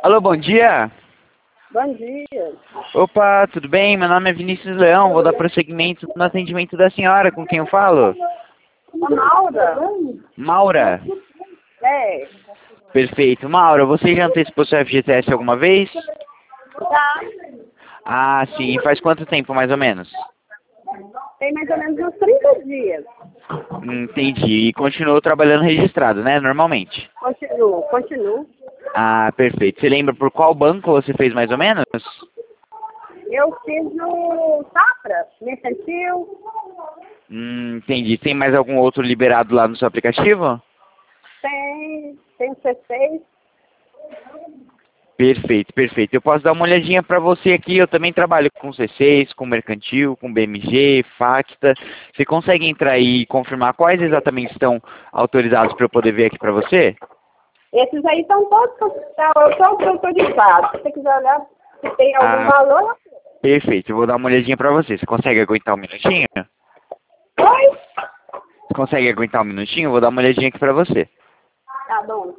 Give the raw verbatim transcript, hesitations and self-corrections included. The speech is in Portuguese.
Alô, bom dia. Bom dia. Opa, tudo bem? Meu nome é Vinícius Leão, vou dar prosseguimento no atendimento da senhora, com quem eu falo? A Maura? Maura. É. Perfeito. Maura, você já antecipou seu F G T S alguma vez? Tá. Ah, sim. Faz quanto tempo, mais ou menos? Tem mais ou menos uns trinta dias. Entendi. E continuou trabalhando registrado, né? Normalmente. Continuo, continuo. Ah, perfeito. Você lembra por qual banco você fez mais ou menos? Eu fiz no Safra, mercantil. Hum, entendi. Tem mais algum outro liberado lá no seu aplicativo? Tem, tem o C seis. Perfeito, perfeito. Eu posso dar uma olhadinha para você aqui. Eu também trabalho com C seis, com Mercantil, com B M G, Facta. Você consegue entrar aí e confirmar quais exatamente estão autorizados para eu poder ver aqui para você? Esses aí estão todos, tá, todos autorizados. Se você quiser olhar se tem algum Ah, valor. perfeito. Eu vou dar uma olhadinha para você. Você consegue aguentar um minutinho? Oi? Você consegue aguentar um minutinho? Eu vou dar uma olhadinha aqui para você. Tá bom.